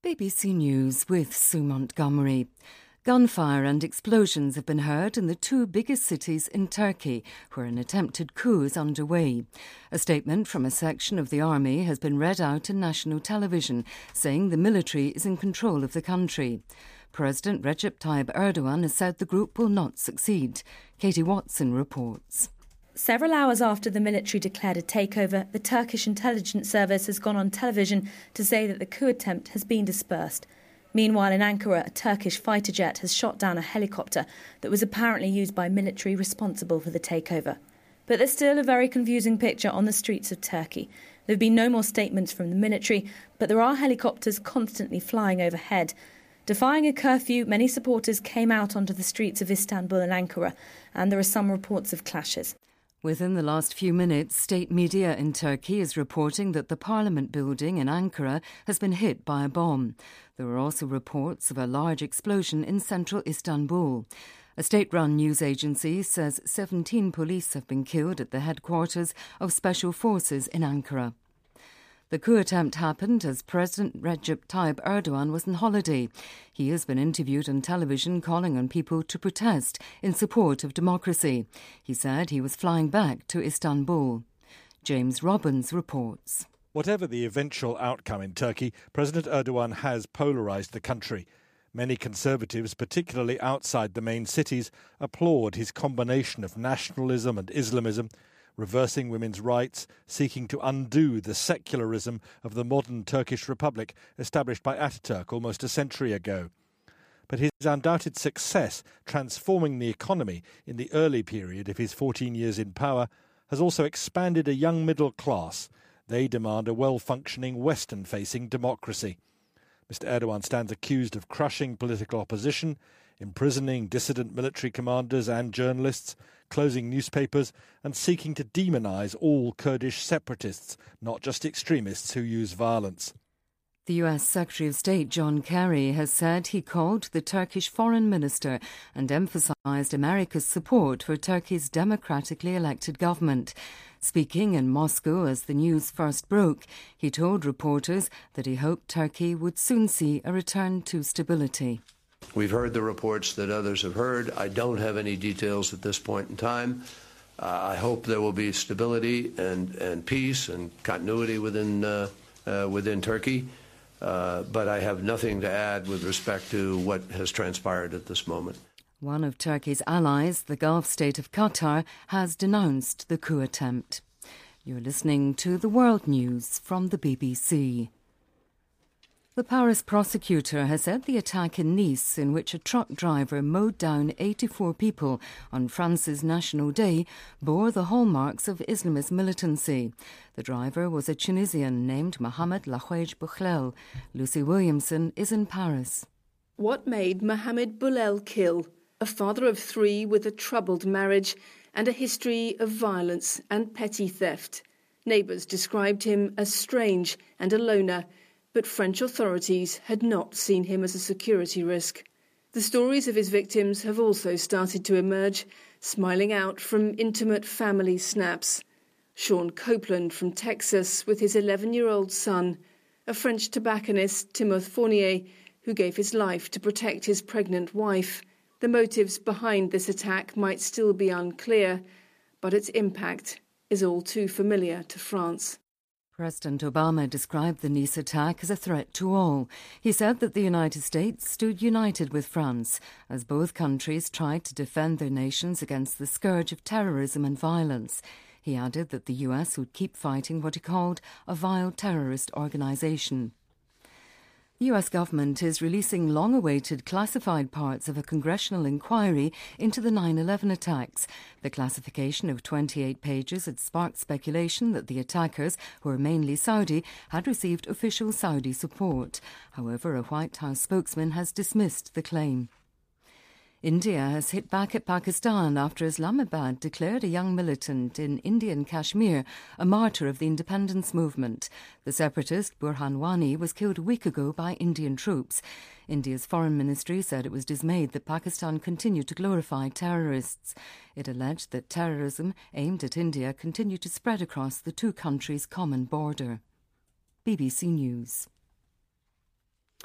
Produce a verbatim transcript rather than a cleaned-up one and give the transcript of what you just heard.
B B C News with Sue Montgomery. Gunfire and explosions have been heard in the two biggest cities in Turkey, where an attempted coup is underway. A statement from a section of the army has been read out in national television, saying the military is in control of the country. President Recep Tayyip Erdogan has said the group will not succeed. Katie Watson reports. Several hours after the military declared a takeover, the Turkish intelligence service has gone on television to say that the coup attempt has been dispersed. Meanwhile, in Ankara, a Turkish fighter jet has shot down a helicopter that was apparently used by military responsible for the takeover. But there's still a very confusing picture on the streets of Turkey. There have been no more statements from the military, but there are helicopters constantly flying overhead. Defying a curfew, many supporters came out onto the streets of Istanbul and Ankara, and there are some reports of clashes. Within the last few minutes, state media in Turkey is reporting that the parliament building in Ankara has been hit by a bomb. There are also reports of a large explosion in central Istanbul. A state-run news agency says seventeen police have been killed at the headquarters of special forces in Ankara. The coup attempt happened as President Recep Tayyip Erdogan was on holiday. He has been interviewed on television calling on people to protest in support of democracy. He said he was flying back to Istanbul. James Robbins reports. Whatever the eventual outcome in Turkey, President Erdogan has polarised the country. Many conservatives, particularly outside the main cities, applaud his combination of nationalism and Islamism, reversing women's rights, seeking to undo the secularism of the modern Turkish Republic established by Ataturk almost a century ago. But his undoubted success transforming the economy in the early period of his fourteen years in power has also expanded a young middle class. They demand a well-functioning Western-facing democracy. Mister Erdogan stands accused of crushing political opposition, imprisoning dissident military commanders and journalists, closing newspapers and seeking to demonise all Kurdish separatists, not just extremists who use violence. The U S Secretary of State John Kerry has said he called the Turkish foreign minister and emphasised America's support for Turkey's democratically elected government. Speaking in Moscow as the news first broke, he told reporters that he hoped Turkey would soon see a return to stability. We've heard the reports that others have heard. I don't have any details at this point in time. Uh, I hope there will be stability and, and peace and continuity within, uh, uh, within Turkey. Uh, but I have nothing to add with respect to what has transpired at this moment. One of Turkey's allies, the Gulf state of Qatar, has denounced the coup attempt. You're listening to the World News from the B B C. The Paris prosecutor has said the attack in Nice, in which a truck driver mowed down eighty-four people on France's National Day, bore the hallmarks of Islamist militancy. The driver was a Tunisian named Mohamed Lahouej Bouhlel. Lucy Williamson is in Paris. What made Mohamed Bouhlel kill? A father of three with a troubled marriage and a history of violence and petty theft. Neighbours described him as strange and a loner, but French authorities had not seen him as a security risk. The stories of his victims have also started to emerge, smiling out from intimate family snaps. Sean Copeland from Texas with his eleven-year-old son, a French tobacconist, Timothée Fournier, who gave his life to protect his pregnant wife. The motives behind this attack might still be unclear, but its impact is all too familiar to France. President Obama described the Nice attack as a threat to all. He said that the United States stood united with France as both countries tried to defend their nations against the scourge of terrorism and violence. He added that the U S would keep fighting what he called a vile terrorist organisation. The U S government is releasing long-awaited classified parts of a congressional inquiry into the nine eleven attacks. The classification of twenty-eight pages had sparked speculation that the attackers, who are mainly Saudi, had received official Saudi support. However, a White House spokesman has dismissed the claim. India has hit back at Pakistan after Islamabad declared a young militant in Indian Kashmir a martyr of the independence movement. The separatist Burhan Wani was killed a week ago by Indian troops. India's foreign ministry said it was dismayed that Pakistan continued to glorify terrorists. It alleged that terrorism aimed at India continued to spread across the two countries' common border. B B C News.